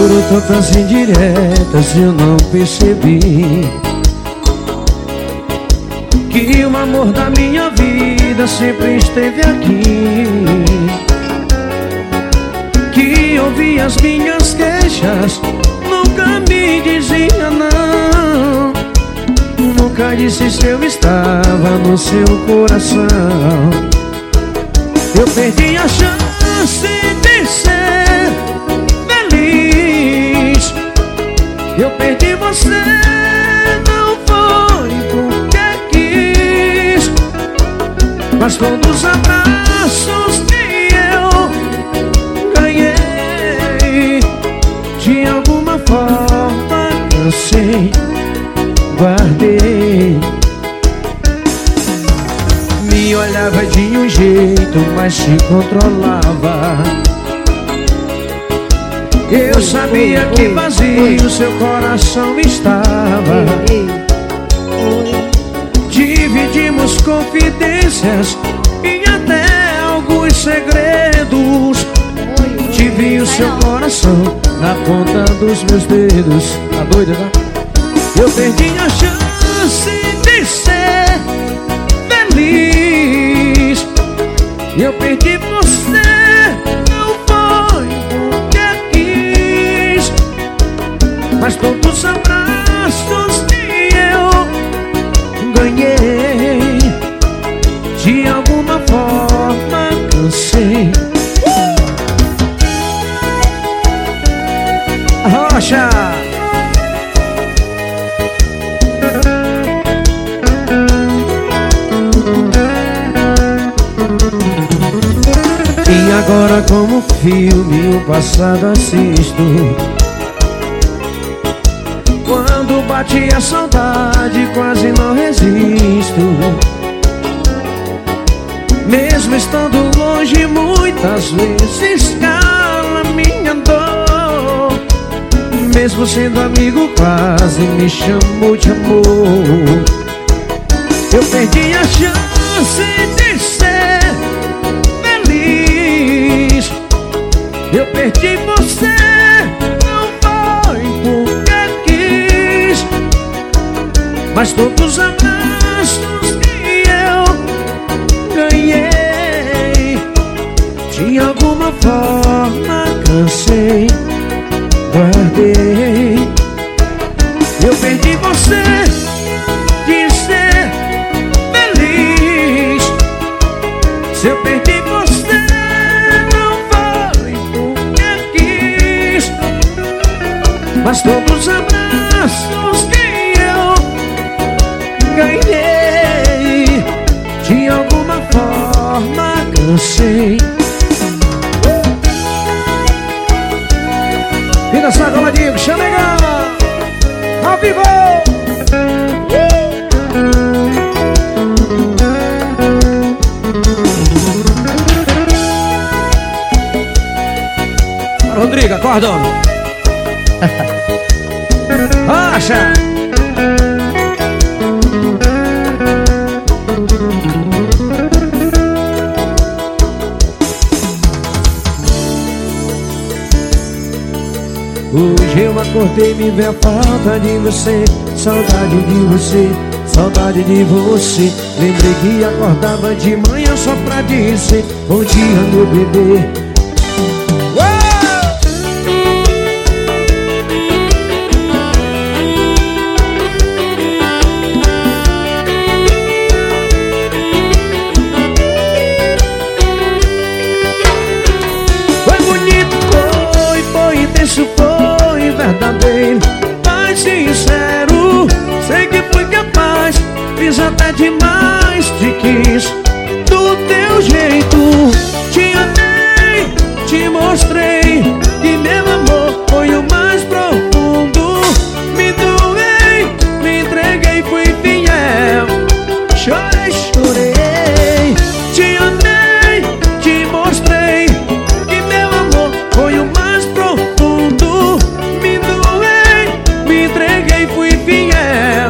Por tantas indiretas eu não percebi que o amor da minha vida sempre esteve aqui, que ouvia as minhas queixas, nunca me dizia não, nunca disse se eu estava no seu coração. Eu perdi a chance de ser feliz, eu perdi você, não foi porque quis, mas todos os abraços que eu ganhei, de alguma forma cansei, guardei. Me olhava de um jeito, mas se controlava. Eu sabia que vazio seu coração estava. Dividimos confidências e até alguns segredos. Tive o seu coração na ponta dos meus dedos. Tá doida, né? Eu perdi a chance de ser feliz, eu perdi você, não foi porque quis, mas todos os abraços que eu ganhei, de alguma forma cansei. Rocha! E agora como filme o passado assisto, quando bate a saudade quase não resisto. Mesmo estando longe muitas vezes cala minha dor, mesmo sendo amigo quase me chamou de amor. Eu perdi a chance de ser feliz, eu perdi você, não foi porque quis, mas todos os abraços que eu ganhei, de alguma forma cansei, guardei. Eu perdi você de ser feliz, se eu perdi você não foi porque quis, mas todos os abraços que eu ganhei, de alguma forma cansei. E na sacola de Xanegão, ao vivo! Rodrigo, acorda, homem! Rocha! Hoje eu acordei, me vê a falta de você, saudade de você, saudade de você. Lembrei que acordava de manhã só pra dizer bom dia, meu bebê. Foi bonito, foi intenso, foi verdadeiro, mas sincero. Sei que fui capaz, fiz até demais, te quis do teu jeito. Te amei, te mostrei que meu amor foi o mais profundo. Me doei, me entreguei, fui fiel. Chorei, chorei. Te amei, te mostrei que meu amor foi o mais profundo. Me doei, me entreguei, fui fiel.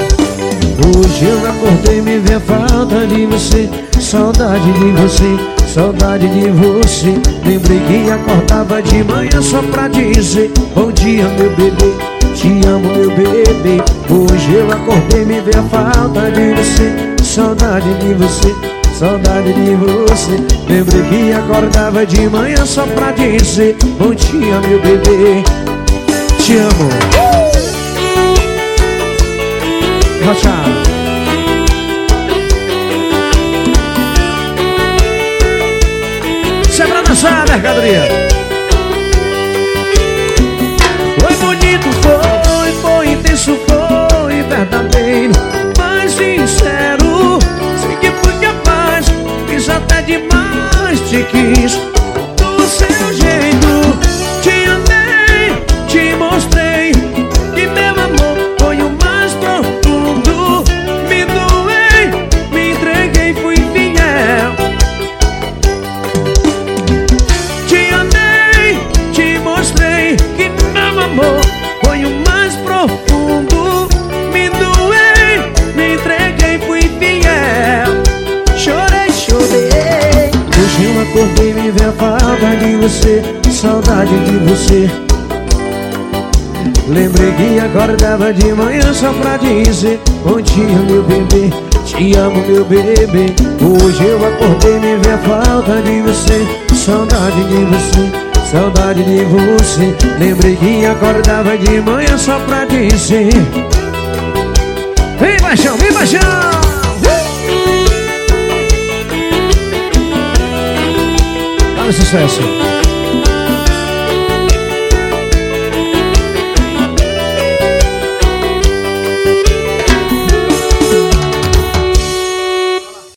Hoje eu acordei, me vê a falta de você, saudade de você, saudade de você. Lembrei que acordava de manhã só pra dizer bom dia, meu bebê, te amo, meu bebê. Hoje eu acordei, me veio a falta de você. Saudade de você, saudade de você. Lembrei que acordava de manhã só pra dizer bom dia, meu bebê, te amo. Rochado. Isso é pra dançar, mercadoria. Foi bonito, foi intenso, foi verdadeiro, mas sincero. Sei que fui capaz, fiz até demais, te quis do seu jeito. Te amei, te mostrei que meu amor foi o mais profundo. Me doei, me entreguei, fui fiel. Te amei, te mostrei que meu amor foi o mais profundo. Me doei, me entreguei, fui fiel. Chorei, chorei. Hoje eu acordei, me veio a falta de você, saudade de você. Lembrei que acordava de manhã só pra dizer bom dia, meu bebê, te amo, meu bebê. Hoje eu acordei, me veio a falta de você, saudade de você, saudade de você. Lembrei que acordava de manhã só pra dizer vem paixão, vem paixão. Olha o sucesso.